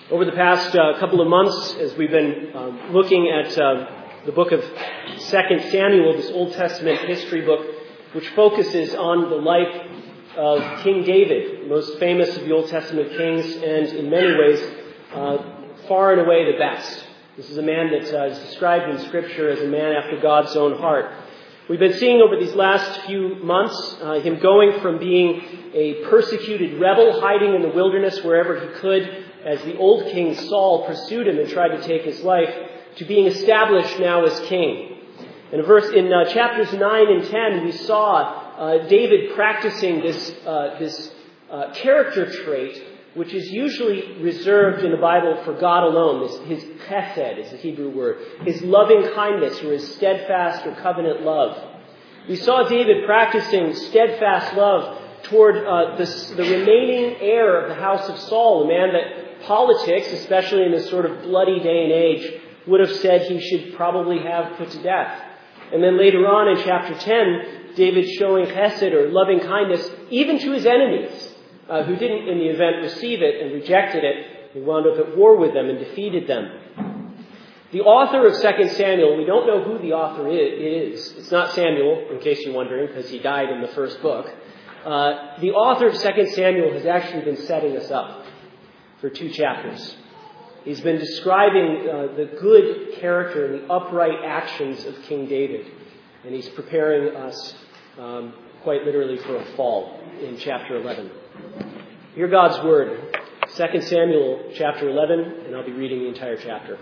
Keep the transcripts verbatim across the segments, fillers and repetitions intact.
Over the past uh, couple of months, as we've been um, looking at uh, the book of Second Samuel, this Old Testament history book, which focuses on the life of King David, most famous of the Old Testament kings, and in many ways, uh, far and away the best. This is a man that uh, is described in Scripture as a man after God's own heart. We've been seeing over these last few months uh, him going from being a persecuted rebel, hiding in the wilderness wherever he could, as the old king Saul pursued him and tried to take his life, to being established now as king. In verse in uh, chapters nine and ten, we saw uh, David practicing this uh, this uh, character trait, which is usually reserved in the Bible for God alone. This, his chesed is the Hebrew word, his loving kindness, or his steadfast or covenant love. We saw David practicing steadfast love toward uh, the, the remaining heir of the house of Saul, a man that politics, especially in this sort of bloody day and age, would have said he should probably have put to death. And then later on in chapter ten, David showing chesed, or loving kindness, even to his enemies, uh, who didn't in the event receive it and rejected it. He wound up at war with them and defeated them. The author of Second Samuel, we don't know who the author is. It's not Samuel, in case you're wondering, because he died in the first book. Uh, the author of Second Samuel has actually been setting us up for two chapters. He's been describing uh, the good character and the upright actions of King David. And he's preparing us um, quite literally for a fall in chapter eleven. Hear God's word. Second Samuel chapter eleven, and I'll be reading the entire chapter.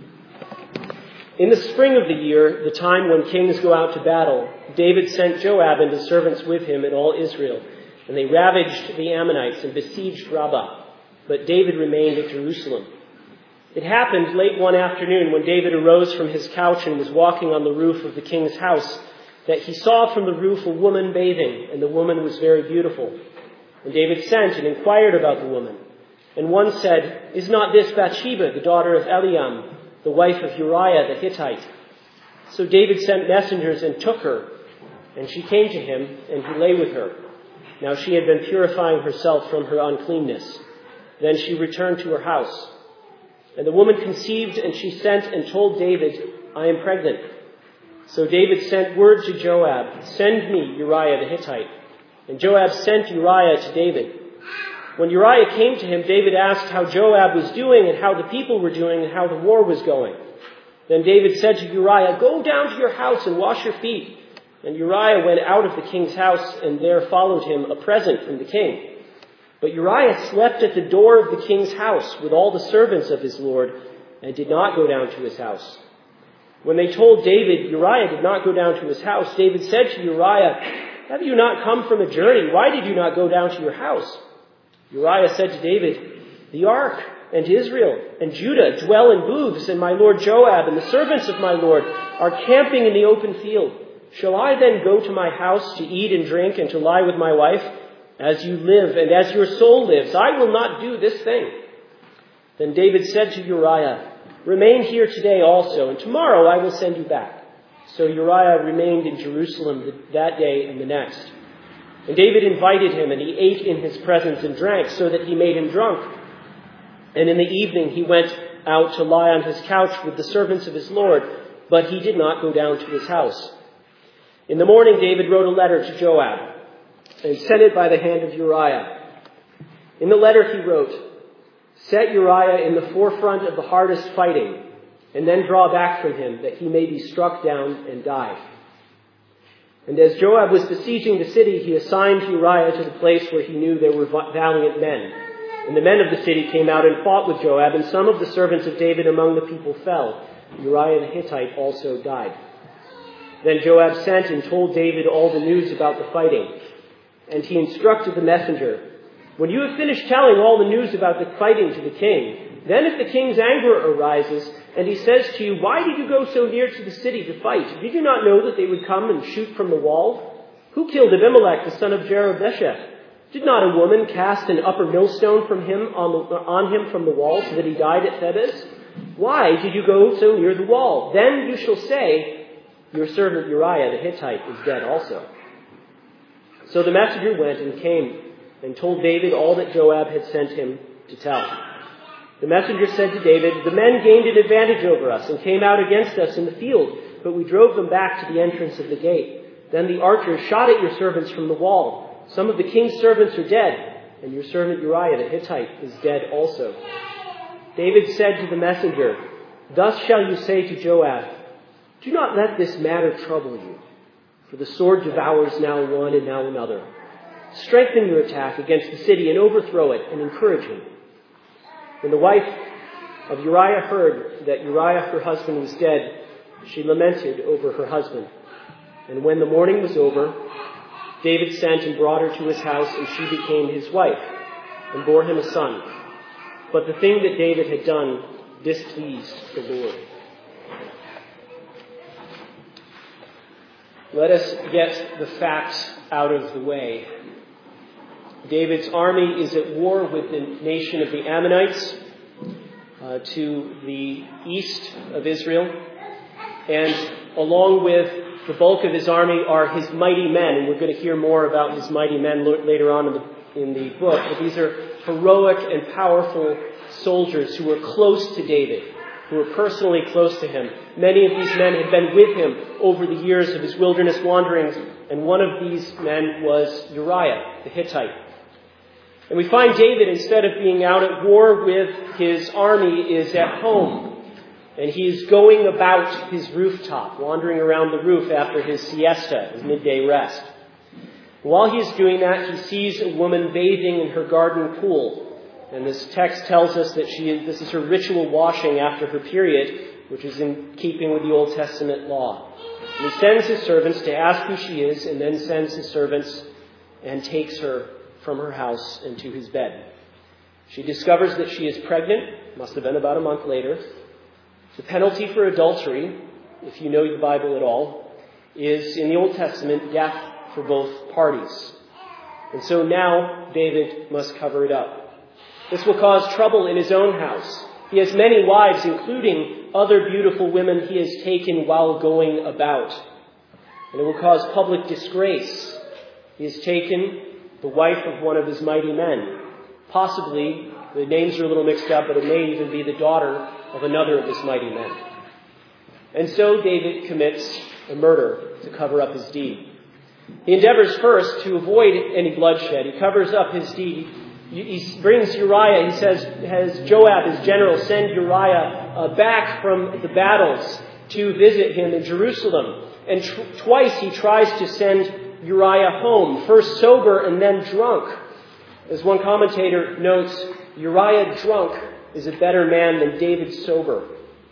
In the spring of the year, the time when kings go out to battle, David sent Joab and his servants with him and all Israel, and they ravaged the Ammonites and besieged Rabbah. But David remained at Jerusalem. It happened late one afternoon when David arose from his couch and was walking on the roof of the king's house that he saw from the roof a woman bathing, and the woman was very beautiful. And David sent and inquired about the woman. And one said, "Is not this Bathsheba, the daughter of Eliam, the wife of Uriah the Hittite?" So David sent messengers and took her, and she came to him, and he lay with her. Now she had been purifying herself from her uncleanness. Then she returned to her house. And the woman conceived, and she sent and told David, "I am pregnant." So David sent word to Joab, "Send me Uriah the Hittite." And Joab sent Uriah to David. When Uriah came to him, David asked how Joab was doing and how the people were doing and how the war was going. Then David said to Uriah, "Go down to your house and wash your feet." And Uriah went out of the king's house, and there followed him a present from the king. But Uriah slept at the door of the king's house with all the servants of his lord, and did not go down to his house. When they told David Uriah did not go down to his house, David said to Uriah, "Have you not come from a journey? Why did you not go down to your house?" Uriah said to David, "The ark and Israel and Judah dwell in booths, and my lord Joab and the servants of my lord are camping in the open field. Shall I then go to my house to eat and drink and to lie with my wife? As you live and as your soul lives, I will not do this thing." Then David said to Uriah, "Remain here today also, and tomorrow I will send you back." So Uriah remained in Jerusalem that day and the next. And David invited him, and he ate in his presence and drank, so that he made him drunk. And in the evening he went out to lie on his couch with the servants of his lord, but he did not go down to his house. In the morning David wrote a letter to Joab, and sent it by the hand of Uriah. In the letter he wrote, "Set Uriah in the forefront of the hardest fighting, and then draw back from him, that he may be struck down and die." And as Joab was besieging the city, he assigned Uriah to the place where he knew there were valiant men. And the men of the city came out and fought with Joab, and some of the servants of David among the people fell. Uriah the Hittite also died. Then Joab sent and told David all the news about the fighting. And he instructed the messenger, "When you have finished telling all the news about the fighting to the king, then if the king's anger arises, and he says to you, 'Why did you go so near to the city to fight? Did you not know that they would come and shoot from the wall? Who killed Abimelech, the son of Jerubbesheth? Did not a woman cast an upper millstone from him on, the, on him from the wall, so that he died at Thebez? Why did you go so near the wall? Then you shall say, your servant Uriah the Hittite is dead also.'" So the messenger went and came and told David all that Joab had sent him to tell. The messenger said to David, "The men gained an advantage over us and came out against us in the field, but we drove them back to the entrance of the gate. Then the archers shot at your servants from the wall. Some of the king's servants are dead, and your servant Uriah the Hittite is dead also." David said to the messenger, "Thus shall you say to Joab, 'Do not let this matter trouble you, for the sword devours now one and now another. Strengthen your attack against the city and overthrow it, and encourage him.'" When the wife of Uriah heard that Uriah, her husband, was dead, she lamented over her husband. And when the mourning was over, David sent and brought her to his house, and she became his wife, and bore him a son. But the thing that David had done displeased the Lord. Let us get the facts out of the way. David's army is at war with the nation of the Ammonites uh, to the east of Israel. And along with the bulk of his army are his mighty men. And we're going to hear more about his mighty men later on in the, in the book. But these are heroic and powerful soldiers who were close to David, who were personally close to him. Many of these men had been with him over the years of his wilderness wanderings. And one of these men was Uriah the Hittite. And we find David, instead of being out at war with his army, is at home. And he's going about his rooftop, wandering around the roof after his siesta, his midday rest. While he's doing that, he sees a woman bathing in her garden pool. And this text tells us that she is, this is her ritual washing after her period, which is in keeping with the Old Testament law. And he sends his servants to ask who she is, and then sends his servants and takes her from her house and to his bed. She discovers that she is pregnant, must have been about a month later. The penalty for adultery, if you know the Bible at all, is in the Old Testament death for both parties. And so now David must cover it up. This will cause trouble in his own house. He has many wives, including other beautiful women he has taken while going about. And it will cause public disgrace. He has taken the wife of one of his mighty men. Possibly, the names are a little mixed up, but it may even be the daughter of another of his mighty men. And so David commits a murder to cover up his deed. He endeavors first to avoid any bloodshed. He covers up his deed. He brings Uriah, he says, has Joab, his general, send Uriah uh, back from the battles to visit him in Jerusalem. And tr- twice he tries to send Uriah home, first sober and then drunk. As one commentator notes, Uriah drunk is a better man than David sober.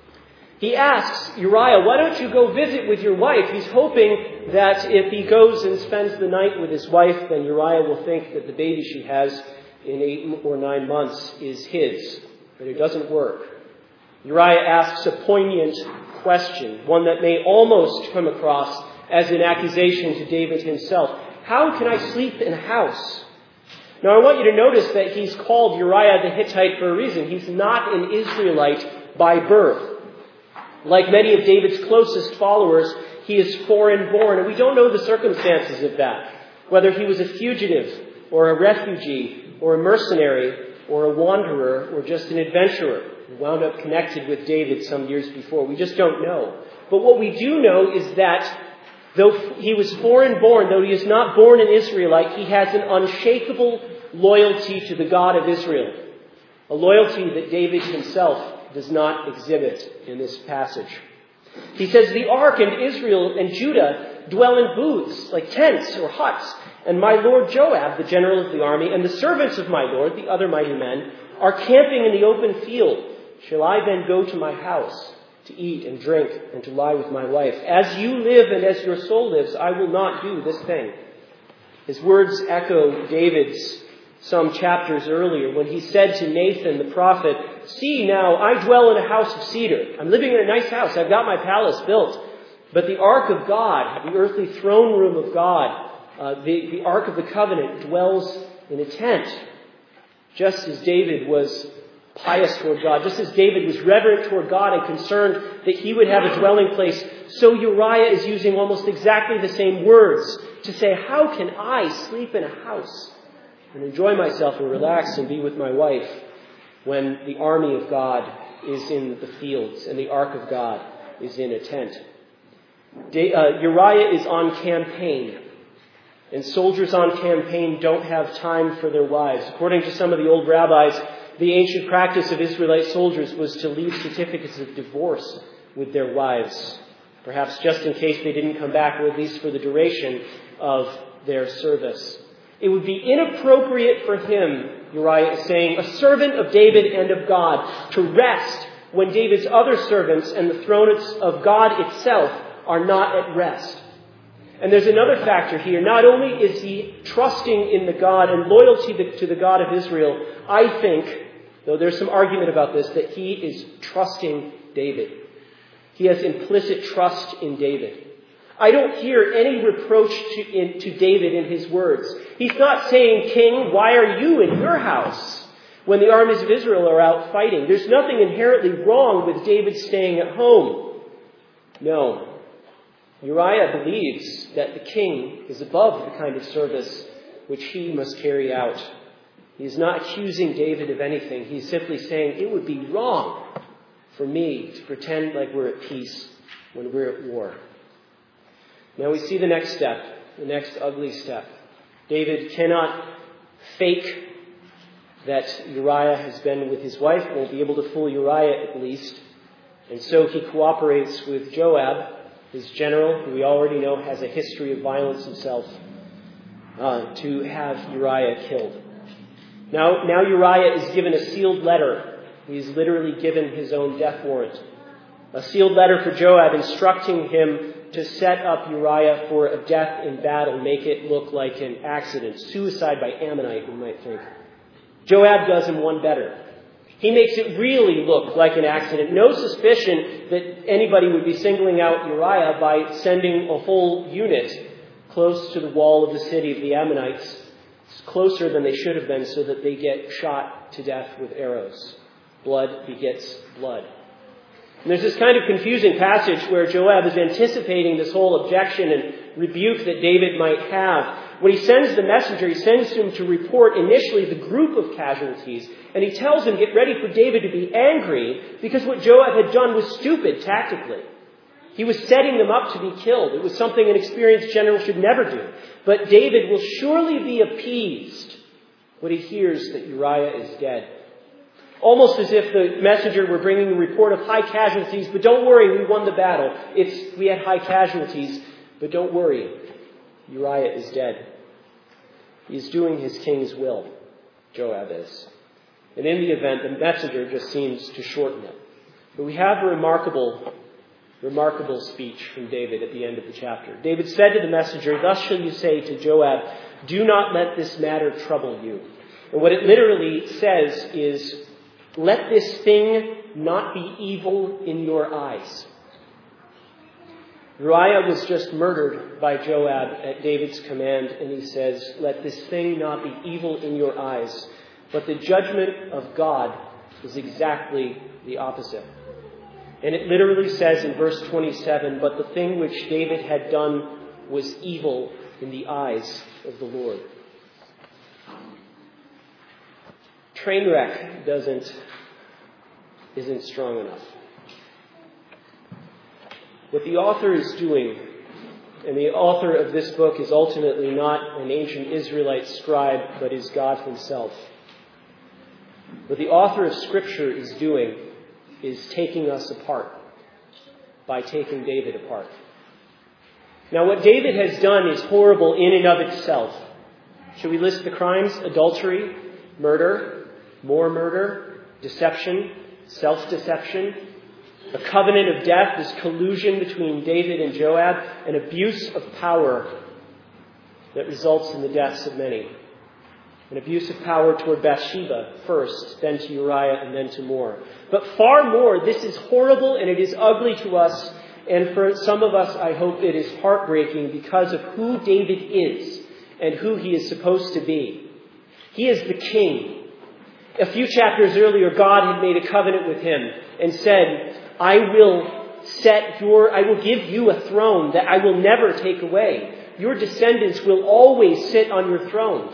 He asks Uriah, "Why don't you go visit with your wife?" He's hoping that if he goes and spends the night with his wife, then Uriah will think that the baby she has in eight or nine months is his. But it doesn't work. Uriah asks a poignant question, one that may almost come across as an accusation to David himself. "How can I sleep in a house?" Now, I want you to notice that he's called Uriah the Hittite for a reason. He's not an Israelite by birth. Like many of David's closest followers, he is foreign born, and we don't know the circumstances of that. Whether he was a fugitive, or a refugee, or a mercenary, or a wanderer, or just an adventurer who wound up connected with David some years before. We just don't know. But what we do know is that though he was foreign born, though he is not born an Israelite, he has an unshakable loyalty to the God of Israel. A loyalty that David himself does not exhibit in this passage. He says, "The ark and Israel and Judah dwell in booths, like tents or huts. And my lord Joab, the general of the army, and the servants of my lord, the other mighty men, are camping in the open field. Shall I then go to my house to eat and drink and to lie with my wife? As you live and as your soul lives, I will not do this thing." His words echo David's some chapters earlier when he said to Nathan the prophet, "See now, I dwell in a house of cedar. I'm living in a nice house. I've got my palace built. But the ark of God, the earthly throne room of God, uh, the, the ark of the covenant dwells in a tent." Just as David was pious toward God, just as David was reverent toward God and concerned that he would have a dwelling place, so Uriah is using almost exactly the same words to say, "How can I sleep in a house and enjoy myself and relax and be with my wife?" when the army of God is in the fields and the ark of God is in a tent. De- uh, Uriah is on campaign, and soldiers on campaign don't have time for their wives. According to some of the old rabbis, the ancient practice of Israelite soldiers was to leave certificates of divorce with their wives, perhaps just in case they didn't come back, or at least for the duration of their service. It would be inappropriate for him, Uriah is saying, a servant of David and of God, to rest when David's other servants and the throne of God itself are not at rest. And there's another factor here. Not only is he trusting in the God and loyalty to the God of Israel, I think, though there's some argument about this, that he is trusting David. He has implicit trust in David. I don't hear any reproach to, in, to David in his words. He's not saying, King, why are you in your house when the armies of Israel are out fighting? There's nothing inherently wrong with David staying at home. No. Uriah believes that the king is above the kind of service which he must carry out. He's not accusing David of anything. He's simply saying it would be wrong for me to pretend like we're at peace when we're at war. Now we see the next step, the next ugly step. David cannot fake that Uriah has been with his wife, won't be able to fool Uriah at least. And so he cooperates with Joab, his general, who we already know has a history of violence himself, uh, to have Uriah killed. Now, now Uriah is given a sealed letter. He's literally given his own death warrant. A sealed letter for Joab instructing him to set up Uriah for a death in battle, make it look like an accident. Suicide by Ammonite, we might think. Joab does him one better. He makes it really look like an accident. No suspicion that anybody would be singling out Uriah by sending a whole unit close to the wall of the city of the Ammonites, closer than they should have been, so that they get shot to death with arrows. Blood begets blood. And there's this kind of confusing passage where Joab is anticipating this whole objection and rebuke that David might have. When he sends the messenger, he sends him to report initially the group of casualties. And he tells him, get ready for David to be angry because what Joab had done was stupid tactically. He was setting them up to be killed. It was something an experienced general should never do. But David will surely be appeased when he hears that Uriah is dead. Almost as if the messenger were bringing a report of high casualties, but don't worry, we won the battle. It's we had high casualties, but don't worry, Uriah is dead. He's doing his king's will, Joab is. And in the event, the messenger just seems to shorten it. But we have a remarkable, remarkable speech from David at the end of the chapter. David said to the messenger, thus shall you say to Joab, do not let this matter trouble you. And what it literally says is, let this thing not be evil in your eyes. Uriah was just murdered by Joab at David's command, and he says, let this thing not be evil in your eyes. But the judgment of God is exactly the opposite. And it literally says in verse twenty-seven, but the thing which David had done was evil in the eyes of the Lord. Train wreck doesn't, isn't strong enough. What the author is doing, and the author of this book is ultimately not an ancient Israelite scribe, but is God himself. What the author of Scripture is doing is taking us apart by taking David apart. Now, what David has done is horrible in and of itself. Should we list the crimes? Adultery, murder, more murder, deception, self-deception, a covenant of death, this collusion between David and Joab, an abuse of power that results in the deaths of many. An abuse of power toward Bathsheba first, then to Uriah, and then to more. But far more, this is horrible and it is ugly to us. And for some of us, I hope it is heartbreaking because of who David is and who he is supposed to be. He is the king. A few chapters earlier, God had made a covenant with him and said, I will set your, I will give you a throne that I will never take away. Your descendants will always sit on your throne.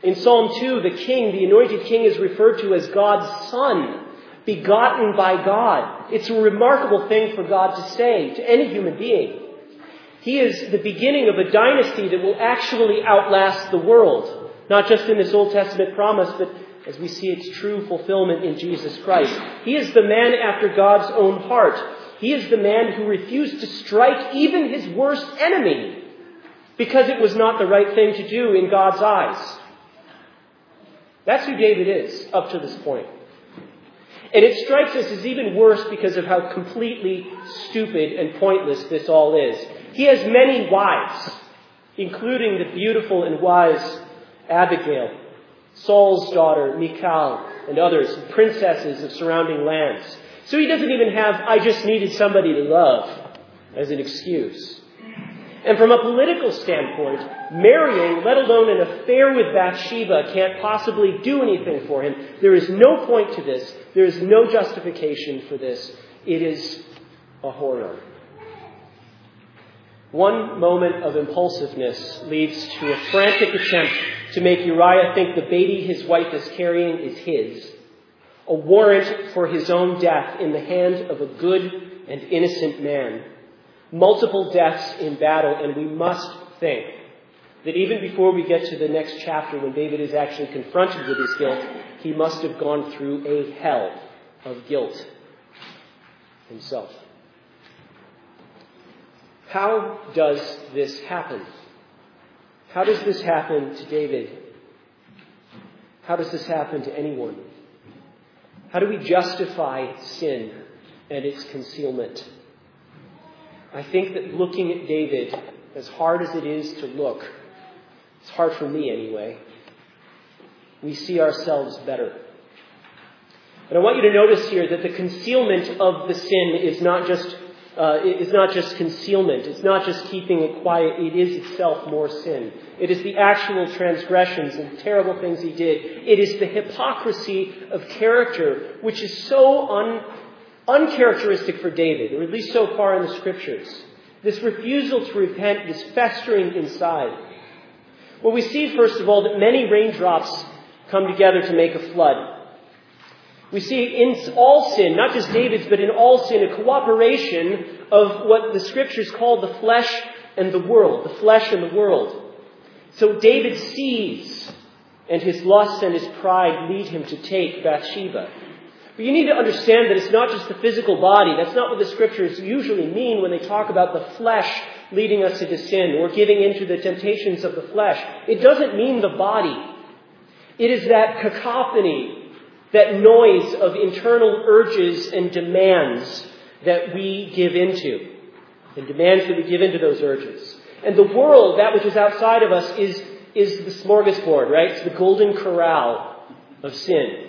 In Psalm two, the king, the anointed king, is referred to as God's son, begotten by God. It's a remarkable thing for God to say to any human being. He is the beginning of a dynasty that will actually outlast the world, not just in this Old Testament promise, but as we see its true fulfillment in Jesus Christ. He is the man after God's own heart. He is the man who refused to strike even his worst enemy because it was not the right thing to do in God's eyes. That's who David is up to this point. And it strikes us as even worse because of how completely stupid and pointless this all is. He has many wives, including the beautiful and wise Abigail, Saul's daughter, Michal, and others, princesses of surrounding lands. So he doesn't even have, I just needed somebody to love, as an excuse. And from a political standpoint, marrying, let alone an affair with Bathsheba, can't possibly do anything for him. There is no point to this. There is no justification for this. It is a horror. One moment of impulsiveness leads to a frantic attempt to make Uriah think the baby his wife is carrying is his. A warrant for his own death in the hand of a good and innocent man. Multiple deaths in battle, and we must think that even before we get to the next chapter, when David is actually confronted with his guilt, he must have gone through a hell of guilt himself. How does this happen? How does this happen to David? How does this happen to anyone? How do we justify sin and its concealment? I think that looking at David, as hard as it is to look, it's hard for me anyway, we see ourselves better. And I want you to notice here that the concealment of the sin is not just uh, is not just concealment. It's not just keeping it quiet. It is itself more sin. It is the actual transgressions and terrible things he did. It is the hypocrisy of character, which is so un, uncharacteristic for David, or at least so far in the Scriptures. This refusal to repent, this festering inside. Well, we see, first of all, that many raindrops come together to make a flood. We see in all sin, not just David's, but in all sin, a cooperation of what the Scriptures call the flesh and the world. The flesh and the world. So David sees, and his lust and his pride lead him to take Bathsheba. But you need to understand that it's not just the physical body. That's not what the Scriptures usually mean when they talk about the flesh leading us into sin or giving into the temptations of the flesh. It doesn't mean the body. It is that cacophony, that noise of internal urges and demands that we give into. And demands that we give into those urges. And the world, that which is outside of us, is, is the smorgasbord, right? It's the golden corral of sin.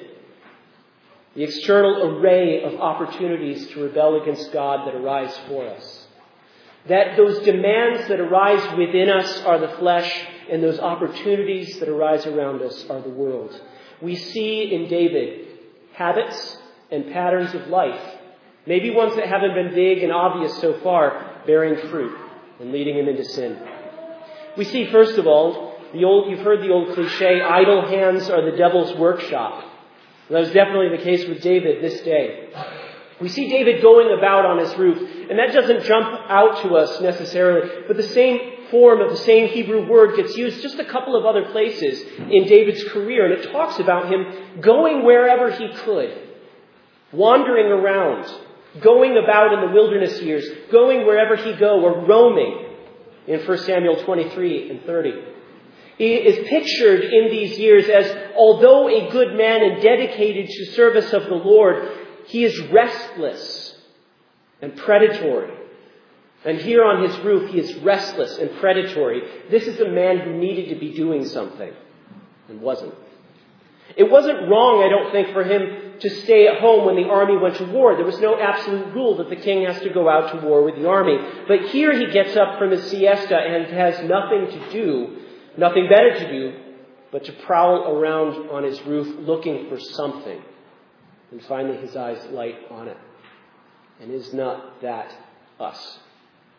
The external array of opportunities to rebel against God that arise for us. That those demands that arise within us are the flesh, and those opportunities that arise around us are the world. We see in David habits and patterns of life, maybe ones that haven't been big and obvious so far, bearing fruit and leading him into sin. We see, first of all, the old, you've heard the old cliche, idle hands are the devil's workshop. That was definitely the case with David this day. We see David going about on his roof, and that doesn't jump out to us necessarily, but the same form of the same Hebrew word gets used just a couple of other places in David's career, and it talks about him going wherever he could, wandering around, going about in the wilderness years, going wherever he go, or roaming in First Samuel twenty-three and thirty. He is pictured in these years as, although a good man and dedicated to service of the Lord, he is restless and predatory. And here on his roof, he is restless and predatory. This is a man who needed to be doing something and wasn't. It wasn't wrong, I don't think, for him to stay at home when the army went to war. There was no absolute rule that the king has to go out to war with the army. But here he gets up from his siesta and has nothing to do, nothing better to do, but to prowl around on his roof looking for something. And finally his eyes light on it. And is not that us?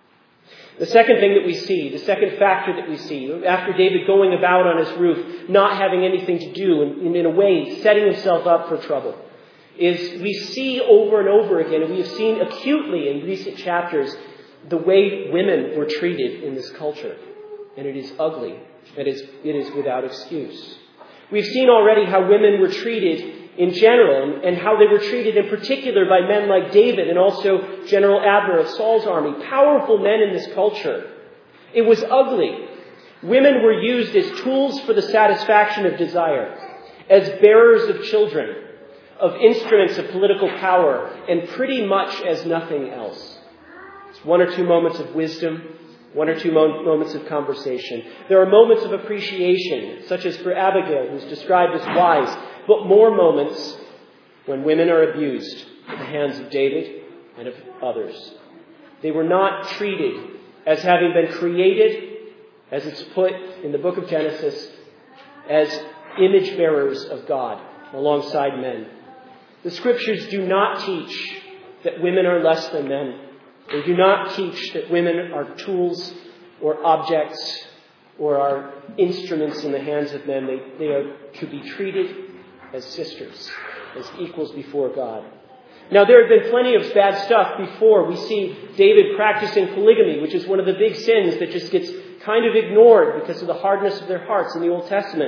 The second thing that we see, the second factor that we see, after David going about on his roof, not having anything to do, and in a way setting himself up for trouble, is we see over and over again, and we have seen acutely in recent chapters, the way women were treated in this culture. And it is ugly. It is, it is without excuse. We've seen already how women were treated in general, and how they were treated in particular by men like David and also General Abner of Saul's army, powerful men in this culture. It was ugly. Women were used as tools for the satisfaction of desire, as bearers of children, of instruments of political power, and pretty much as nothing else. It's one or two moments of wisdom, one or two mo- moments of conversation. There are moments of appreciation, such as for Abigail, who's described as wise, but more moments when women are abused at the hands of David and of others. They were not treated as having been created, as it's put in the book of Genesis, as image bearers of God alongside men. The scriptures do not teach that women are less than men. They do not teach that women are tools or objects or are instruments in the hands of men. They, they are to be treated as sisters, as equals before God. Now, there have been plenty of bad stuff before. We see David practicing polygamy, which is one of the big sins that just gets kind of ignored because of the hardness of their hearts in the Old Testament.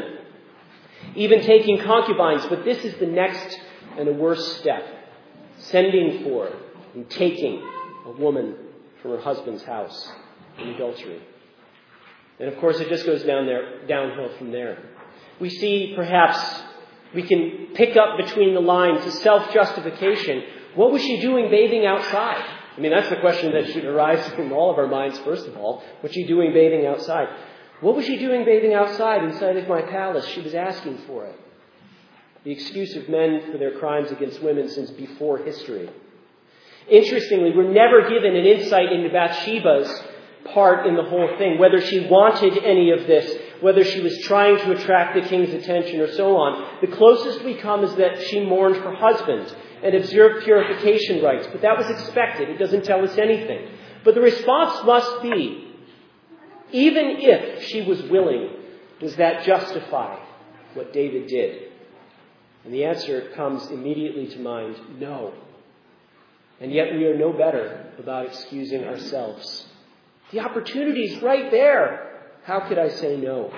Even taking concubines, but this is the next and a worse step. Sending for and taking a woman from her husband's house in adultery. And of course, it just goes down there, downhill from there. We see perhaps we can pick up between the lines a self-justification. What was she doing bathing outside? I mean, that's the question that should arise from all of our minds, first of all. What's she doing bathing outside? What was she doing bathing outside inside of my palace? She was asking for it. The excuse of men for their crimes against women since before history. Interestingly, we're never given an insight into Bathsheba's part in the whole thing, whether she wanted any of this, whether she was trying to attract the king's attention or so on. The closest we come is that she mourned her husband and observed purification rites, but that was expected. It doesn't tell us anything. But the response must be, even if she was willing, does that justify what David did? And the answer comes immediately to mind, no. And yet we are no better about excusing ourselves. The opportunity's right there. How could I say no?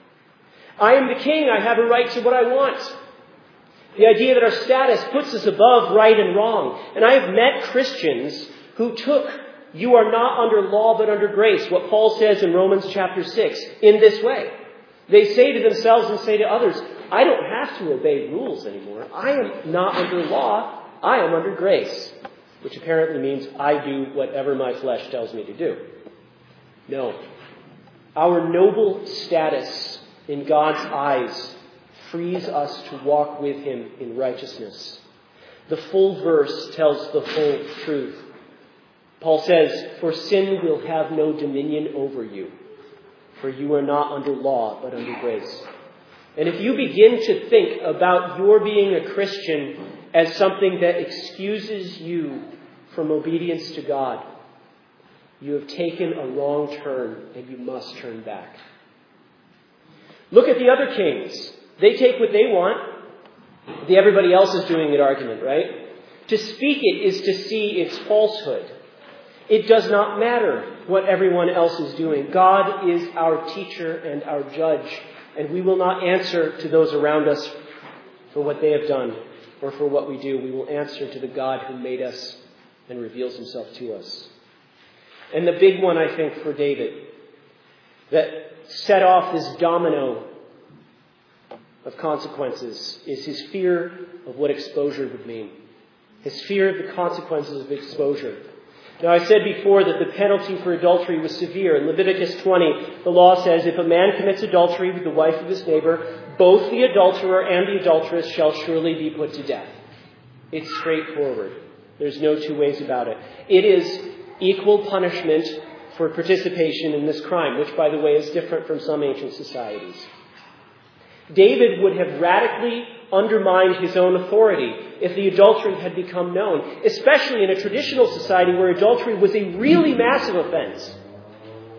I am the king. I have a right to what I want. The idea that our status puts us above right and wrong. And I have met Christians who took, you are not under law but under grace, what Paul says in Romans chapter six, in this way. They say to themselves and say to others, I don't have to obey rules anymore. I am not under law. I am under grace. Which apparently means I do whatever my flesh tells me to do. No. Our noble status in God's eyes frees us to walk with Him in righteousness. The full verse tells the full truth. Paul says, for sin will have no dominion over you, for you are not under law, but under grace. And if you begin to think about your being a Christian as something that excuses you from obedience to God, you have taken a wrong turn and you must turn back. Look at the other kings. They take what they want. The everybody else is doing it argument, right? To speak it is to see its falsehood. It does not matter what everyone else is doing. God is our teacher and our judge, and we will not answer to those around us for what they have done or for what we do. We will answer to the God who made us and reveals Himself to us. And the big one, I think, for David, that set off this domino of consequences is his fear of what exposure would mean. His fear of the consequences of exposure. Now, I said before that the penalty for adultery was severe. In Leviticus twenty, the law says, if a man commits adultery with the wife of his neighbor, both the adulterer and the adulteress shall surely be put to death. It's straightforward. There's no two ways about it. It is equal punishment for participation in this crime, which, by the way, is different from some ancient societies. David would have radically undermined his own authority if the adultery had become known, especially in a traditional society where adultery was a really massive offense.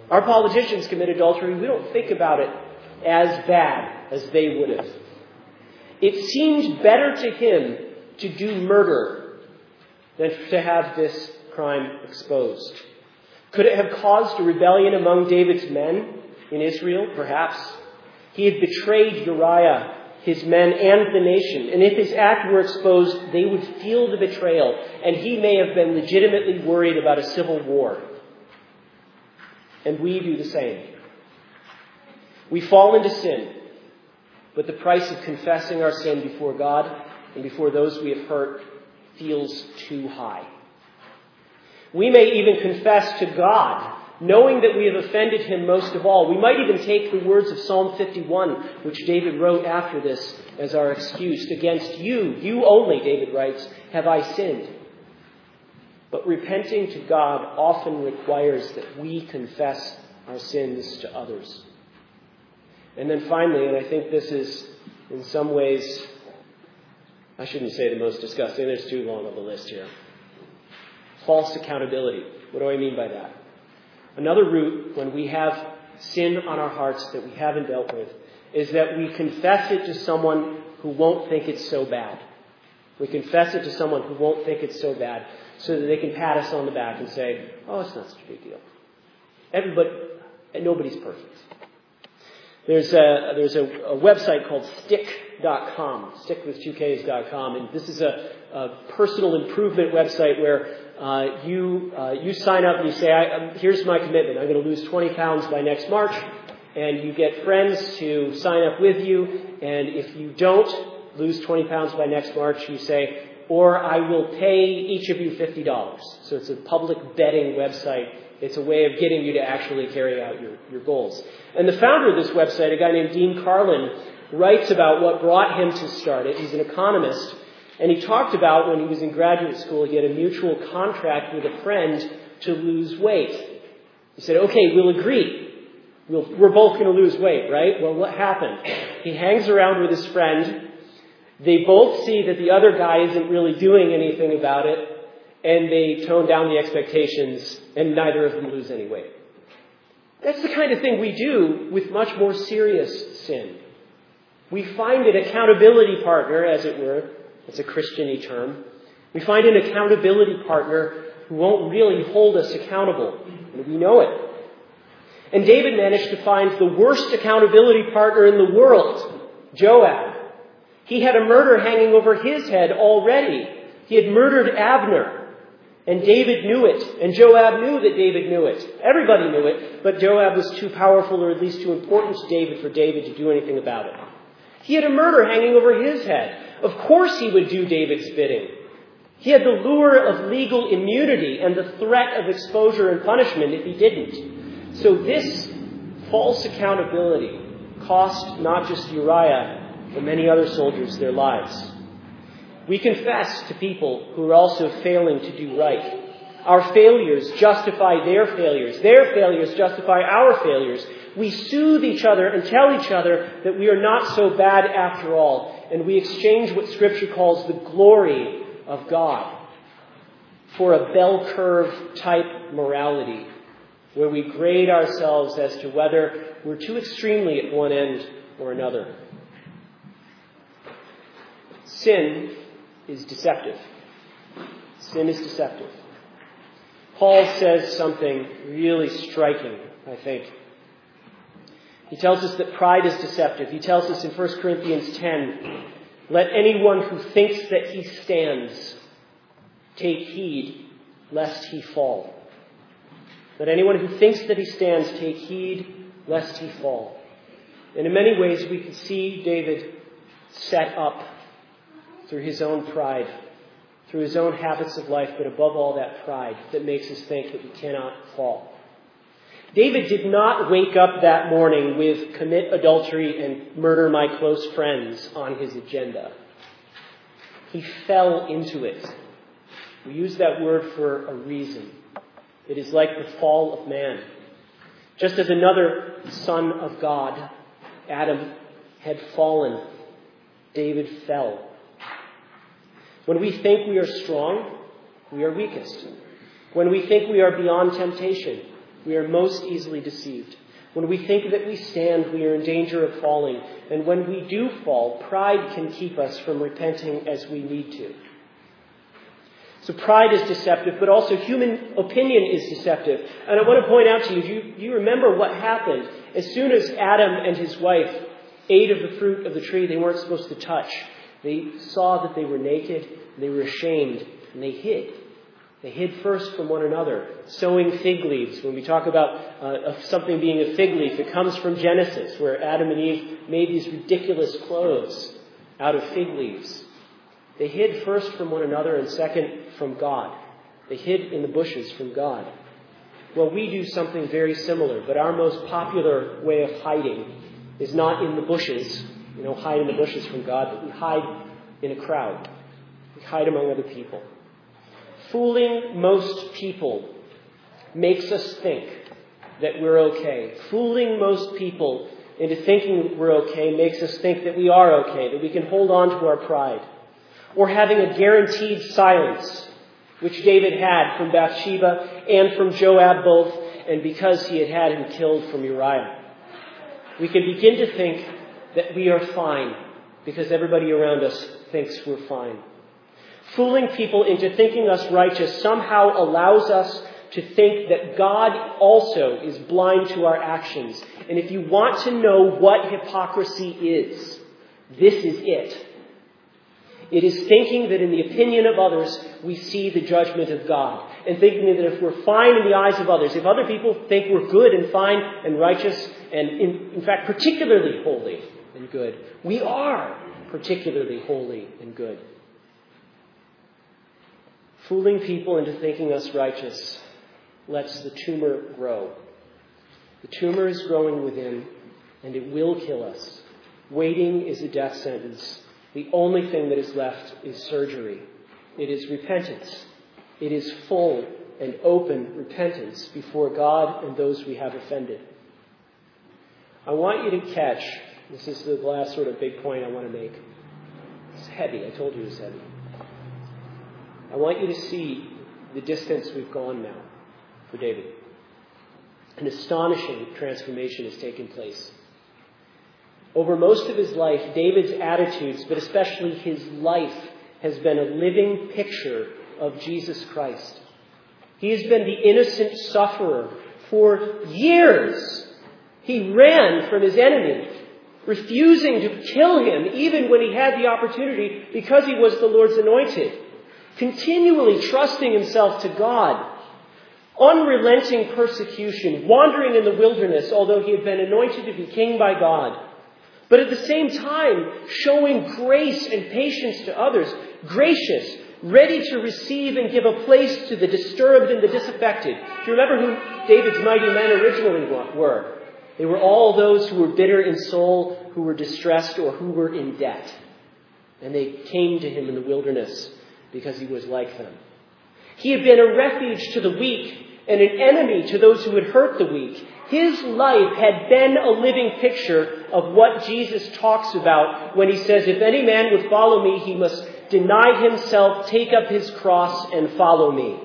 Our politicians commit adultery. We don't think about it as bad as they would have. It seemed better to him to do murder than to have this crime exposed. Could it have caused a rebellion among David's men in Israel? Perhaps. He had betrayed Uriah, his men, and the nation. And if his act were exposed, they would feel the betrayal. And he may have been legitimately worried about a civil war. And we do the same. We fall into sin. But the price of confessing our sin before God and before those we have hurt feels too high. We may even confess to God, knowing that we have offended him most of all. We might even take the words of Psalm fifty-one, which David wrote after this, as our excuse. Against you, you only, David writes, have I sinned. But repenting to God often requires that we confess our sins to others. And then finally, and I think this is in some ways, I shouldn't say the most disgusting, there's too long of a list here. False accountability. What do I mean by that? Another route when we have sin on our hearts that we haven't dealt with is that we confess it to someone who won't think it's so bad. We confess it to someone who won't think it's so bad so that they can pat us on the back and say, oh, it's not such a big deal. Everybody, nobody's perfect. There's a, there's a, a website called stick dot com, stick with two K's dot com, and this is a, a personal improvement website where uh, you uh, you sign up and you say, I, um, here's my commitment. I'm going to lose twenty pounds by next March, and you get friends to sign up with you, and if you don't lose twenty pounds by next March, you say, or I will pay each of you fifty dollars. So it's a public betting website. It's a way of getting you to actually carry out your, your goals. And the founder of this website, a guy named Dean Carlin, writes about what brought him to start it. He's an economist. And he talked about when he was in graduate school, he had a mutual contract with a friend to lose weight. He said, okay, we'll agree. We'll, we're both going to lose weight, right? Well, what happened? He hangs around with his friend. They both see that the other guy isn't really doing anything about it. And they tone down the expectations, and neither of them lose any weight. That's the kind of thing we do with much more serious sin. We find an accountability partner, as it were. It's a Christian-y term. We find an accountability partner who won't really hold us accountable, and we know it. And David managed to find the worst accountability partner in the world, Joab. He had a murder hanging over his head already. He had murdered Abner. And David knew it. And Joab knew that David knew it. Everybody knew it. But Joab was too powerful, or at least too important to David, for David to do anything about it. He had a murder hanging over his head. Of course he would do David's bidding. He had the lure of legal immunity and the threat of exposure and punishment if he didn't. So this false accountability cost not just Uriah, but many other soldiers their lives. We confess to people who are also failing to do right. Our failures justify their failures. Their failures justify our failures. We soothe each other and tell each other that we are not so bad after all. And we exchange what Scripture calls the glory of God for a bell curve type morality, where we grade ourselves as to whether we're too extremely at one end or another. Sin is deceptive. Sin is deceptive. Paul says something really striking, I think. He tells us that pride is deceptive. He tells us in First Corinthians ten, let anyone who thinks that he stands take heed lest he fall. Let anyone who thinks that he stands take heed lest he fall. And in many ways we can see David set up through his own pride, through his own habits of life, but above all that pride that makes us think that we cannot fall. David did not wake up that morning with commit adultery and murder my close friends on his agenda. He fell into it. We use that word for a reason. It is like the fall of man. Just as another son of God, Adam, had fallen, David fell. When we think we are strong, we are weakest. When we think we are beyond temptation, we are most easily deceived. When we think that we stand, we are in danger of falling. And when we do fall, pride can keep us from repenting as we need to. So pride is deceptive, but also human opinion is deceptive. And I want to point out to you, you, you remember what happened as soon as Adam and his wife ate of the fruit of the tree they weren't supposed to touch. They saw that they were naked, and they were ashamed, and they hid. They hid first from one another, sewing fig leaves. When we talk about uh, something being a fig leaf, it comes from Genesis, where Adam and Eve made these ridiculous clothes out of fig leaves. They hid first from one another and second from God. They hid in the bushes from God. Well, we do something very similar, but our most popular way of hiding is not in the bushes. You know, hide in the bushes from God, but we hide in a crowd. We hide among other people. Fooling most people makes us think that we're okay. Fooling most people into thinking we're okay makes us think that we are okay, that we can hold on to our pride. Or having a guaranteed silence, which David had from Bathsheba and from Joab both, and because he had had him killed from Uriah. We can begin to think that we are fine because everybody around us thinks we're fine. Fooling people into thinking us righteous somehow allows us to think that God also is blind to our actions. And if you want to know what hypocrisy is, this is it. It is thinking that in the opinion of others, we see the judgment of God. And thinking that if we're fine in the eyes of others, if other people think we're good and fine and righteous, and in, in fact particularly holy and good, we are particularly holy and good. Fooling people into thinking us righteous lets the tumor grow. The tumor is growing within, and it will kill us. Waiting is a death sentence. The only thing that is left is surgery. It is repentance. It is full and open repentance before God and those we have offended. I want you to catch, this is the last sort of big point I want to make. It's heavy. I told you it's heavy. I want you to see the distance we've gone now for David. An astonishing transformation has taken place. Over most of his life, David's attitudes, but especially his life, has been a living picture of Jesus Christ. He has been the innocent sufferer for years. He ran from his enemy, refusing to kill him even when he had the opportunity because he was the Lord's anointed. Continually trusting himself to God. Unrelenting persecution, wandering in the wilderness, although he had been anointed to be king by God. But at the same time, showing grace and patience to others, gracious, ready to receive and give a place to the disturbed and the disaffected. Do you remember who David's mighty men originally were? They were all those who were bitter in soul, who were distressed, or who were in debt. And they came to him in the wilderness because he was like them. He had been a refuge to the weak and an enemy to those who had hurt the weak. His life had been a living picture of what Jesus talks about when he says, if any man would follow me, he must deny himself, take up his cross, and follow me.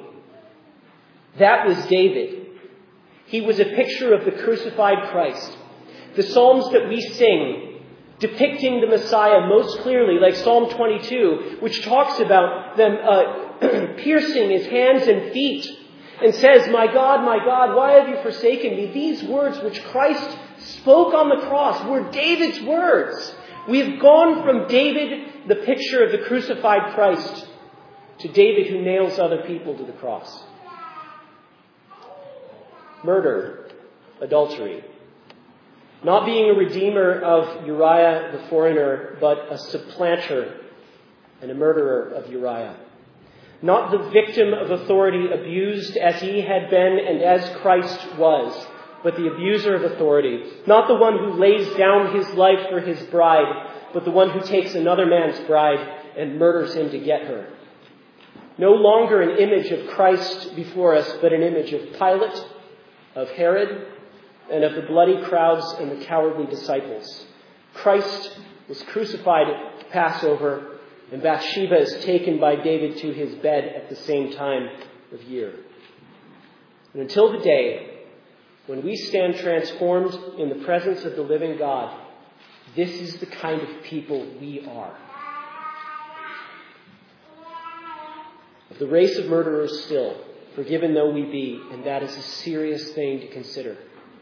That was David. He was a picture of the crucified Christ. The Psalms that we sing, depicting the Messiah most clearly, like Psalm twenty-two, which talks about them uh, piercing his hands and feet, and says, my God, my God, why have you forsaken me? These words which Christ spoke on the cross were David's words. We have gone from David, the picture of the crucified Christ, to David who nails other people to the cross. Murder, adultery. Not being a redeemer of Uriah the foreigner, but a supplanter and a murderer of Uriah. Not the victim of authority abused as he had been and as Christ was, but the abuser of authority. Not the one who lays down his life for his bride, but the one who takes another man's bride and murders him to get her. No longer an image of Christ before us, but an image of Pilate, of Herod, and of the bloody crowds and the cowardly disciples. Christ was crucified at Passover, and Bathsheba is taken by David to his bed at the same time of year. And until the day when we stand transformed in the presence of the living God, this is the kind of people we are. Of the race of murderers still, forgiven though we be, and that is a serious thing to consider.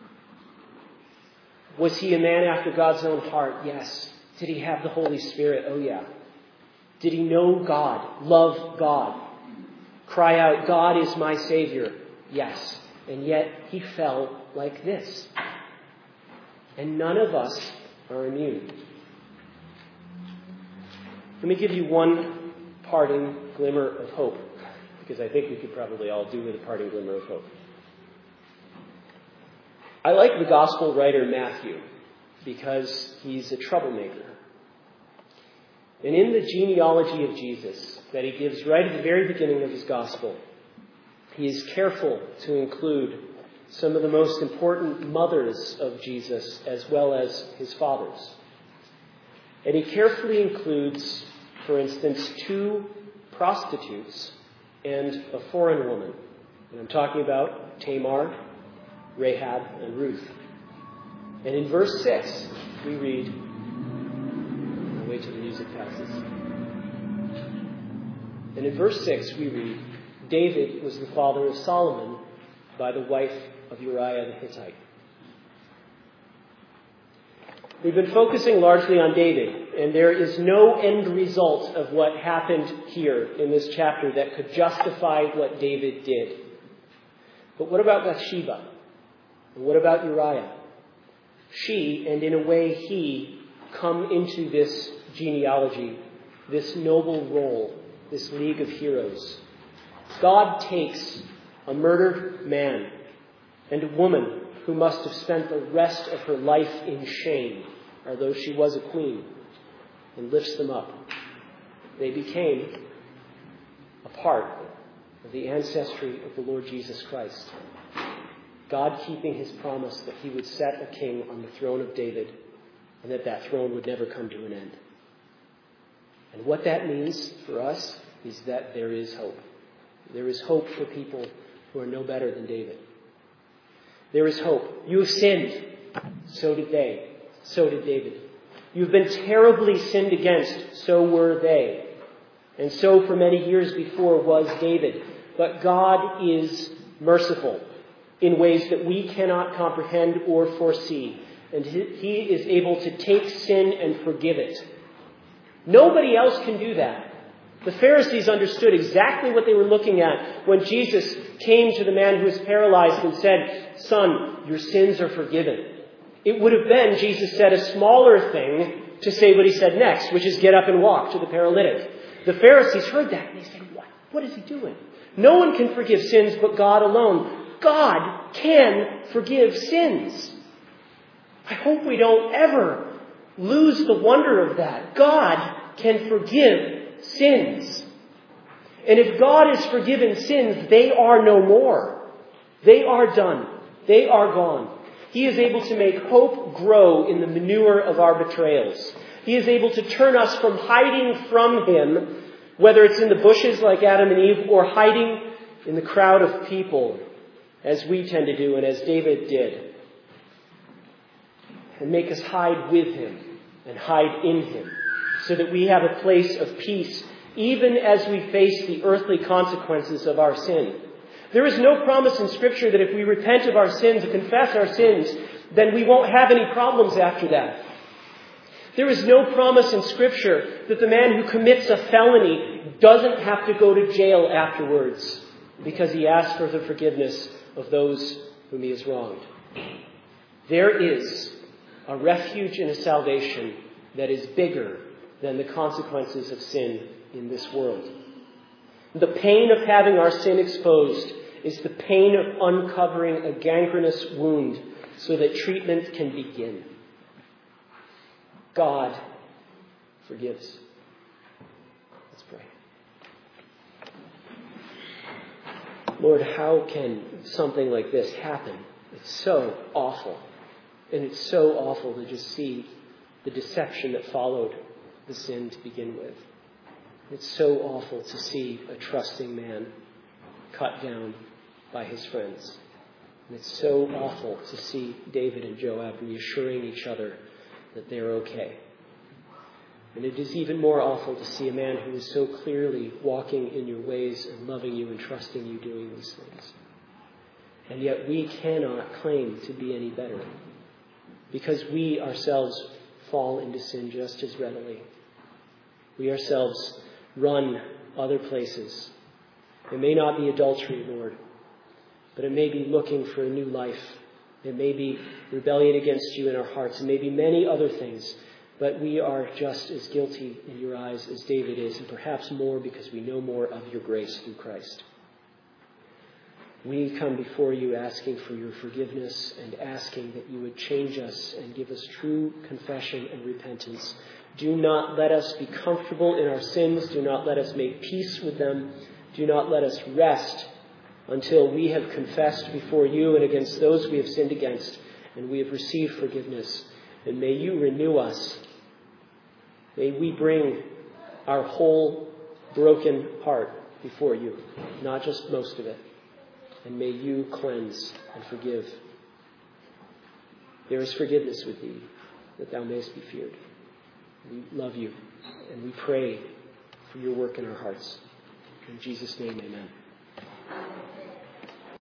Was he a man after God's own heart? Yes. Did he have the Holy Spirit? Oh yeah. Did he know God? Love God? Cry out, God is my Savior? Yes. And yet he fell like this. And none of us are immune. Let me give you one parting glimmer of hope, because I think we could probably all do with a parting glimmer of hope. I like the gospel writer Matthew because he's a troublemaker. And in the genealogy of Jesus that he gives right at the very beginning of his gospel, he is careful to include some of the most important mothers of Jesus as well as his fathers. And he carefully includes, for instance, two prostitutes and a foreign woman. And I'm talking about Tamar, Rahab, and Ruth. And in verse six, we read, I'll wait till the music passes. And in verse six, we read, David was the father of Solomon by the wife of Uriah the Hittite. We've been focusing largely on David, and there is no end result of what happened here in this chapter that could justify what David did. But what about Bathsheba? And what about Uriah? She, and in a way he, come into this genealogy, this noble role, this league of heroes. God takes a murdered man and a woman who must have spent the rest of her life in shame, although she was a queen, and lifts them up. They became a part of the ancestry of the Lord Jesus Christ. God keeping his promise that he would set a king on the throne of David, and that that throne would never come to an end. And what that means for us is that there is hope. There is hope for people who are no better than David. There is hope. You have sinned. So did they. So did David. You've been terribly sinned against. So were they. And so for many years before was David. But God is merciful in ways that we cannot comprehend or foresee. And he is able to take sin and forgive it. Nobody else can do that. The Pharisees understood exactly what they were looking at when Jesus came to the man who was paralyzed and said, "Son, your sins are forgiven." It would have been, Jesus said, a smaller thing to say what he said next, which is get up and walk to the paralytic. The Pharisees heard that and they said, what? What is he doing? No one can forgive sins but God alone. God can forgive sins. I hope we don't ever lose the wonder of that. God can forgive sins. And if God has forgiven sins, they are no more. They are done. They are gone. He is able to make hope grow in the manure of our betrayals. He is able to turn us from hiding from him, whether it's in the bushes like Adam and Eve, or hiding in the crowd of people, as we tend to do and as David did, and make us hide with him and hide in him, so that we have a place of peace, even as we face the earthly consequences of our sin. There is no promise in Scripture that if we repent of our sins and confess our sins, then we won't have any problems after that. There is no promise in Scripture that the man who commits a felony doesn't have to go to jail afterwards because he asks for the forgiveness of those whom he has wronged. There is a refuge and a salvation that is bigger than the consequences of sin in this world. The pain of having our sin exposed is the pain of uncovering a gangrenous wound so that treatment can begin. God forgives. Let's pray. Lord, how can something like this happen? It's so awful. And it's so awful to just see the deception that followed the sin to begin with. It's so awful to see a trusting man cut down by his friends. And it's so awful to see David and Joab reassuring each other that they're okay. And it is even more awful to see a man who is so clearly walking in your ways and loving you and trusting you doing these things. And yet we cannot claim to be any better, because we ourselves fall into sin just as readily. We ourselves run other places. It may not be adultery, Lord, but it may be looking for a new life. It may be rebellion against you in our hearts. It may be many other things. But we are just as guilty in your eyes as David is, and perhaps more because we know more of your grace through Christ. We come before you asking for your forgiveness and asking that you would change us and give us true confession and repentance. Do not let us be comfortable in our sins. Do not let us make peace with them. Do not let us rest until we have confessed before you and against those we have sinned against, and we have received forgiveness. And may you renew us. May we bring our whole broken heart before you, not just most of it. And may you cleanse and forgive. There is forgiveness with thee, that thou mayest be feared. We love you, and we pray for your work in our hearts. In Jesus' name, amen.